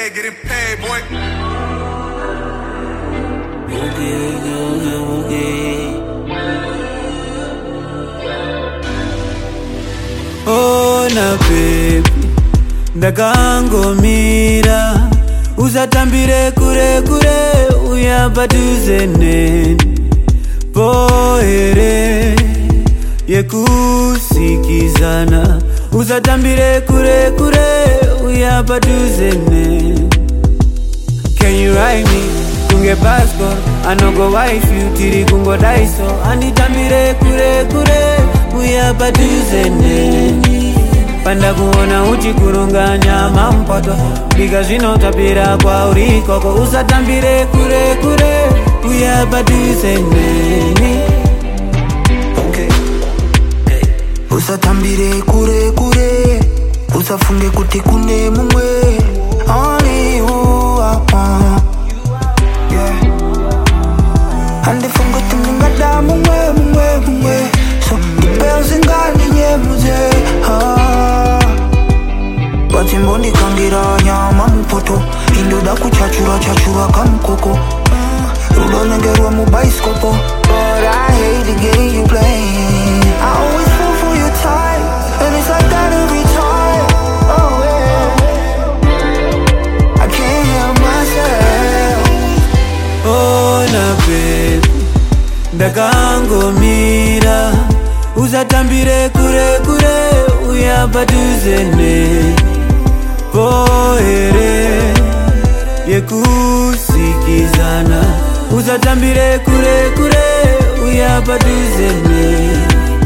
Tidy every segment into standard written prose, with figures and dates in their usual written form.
get it paid, boy. Oh na baby, ndakangomira, usatambire kure kure, uyapadhuze neni. Poere yekusikizana, usatambire kure kure, uyapadhuze neni. Can you write me? Kunge passport, anogo wife you tiri kungo daiso. Anditambire kure kure, uyapadhuze neni. Panda kuona uchikurunganya mampoto, bika zvinotapira kwa urikoko. Usatambire kure kure, uyapadhuze neni. Okay. Usatambire kure kure, usafunge kuti kune mumwe. Only you are one. Yeah. Andifunga timingada mumwe mumwe mumwe. So dipels ingani nyemuze. Watimbondi kangira nyama mupoto, indoda kuchachura chachura kamukoko. Rudonegerwa mubaiskopo, but I hate the game you play. I always fall for your type, and it's like that every time. Oh yeah, I can't help myself. Oh na baby, ndakangomira, usatambire kure kure, uyapadhuze neni. Poere yekusikizana, usatambire kure kure, uyapadhuze neni.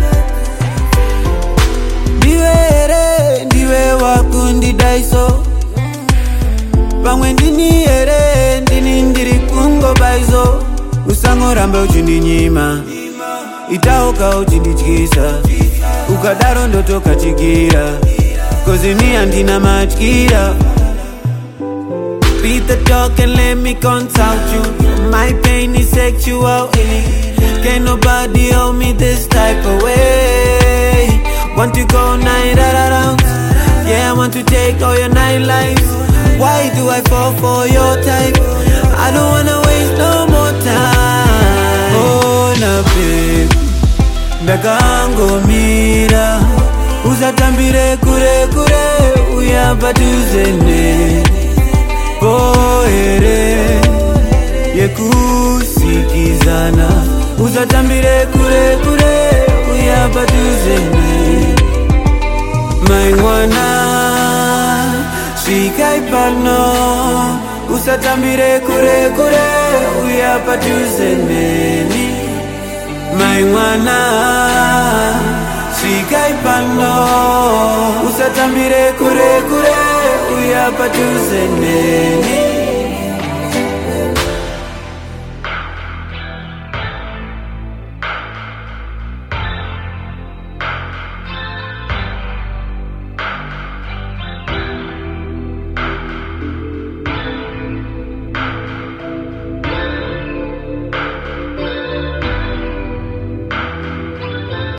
Ndiwe wakundidaiso, pamwe ndini ere, ndini ndiri kungo baizo. Usangoramba uchindinyima, itaoka uchindityisa, ukadaro ndotoka chigira, cause me andina matyira. Beat the talk and let me consult you. My pain is sexual. Can't nobody hold me this type of way. Want to go night around? Yeah, I want to take all your nightlife. Why do I fall for your type? I don't wanna waste no more time. Oh na baby, ndakangomira, usatambire kure kure, uyapadhuze neni. Poere yekusikizana, usatambire kure kure, uyapadhuze neni. Maingwana svikai pano, usatambire kure kure, uyapadhuze neni. Maingwana svikai pano, usatambire kure kure, uyapadhuze neni.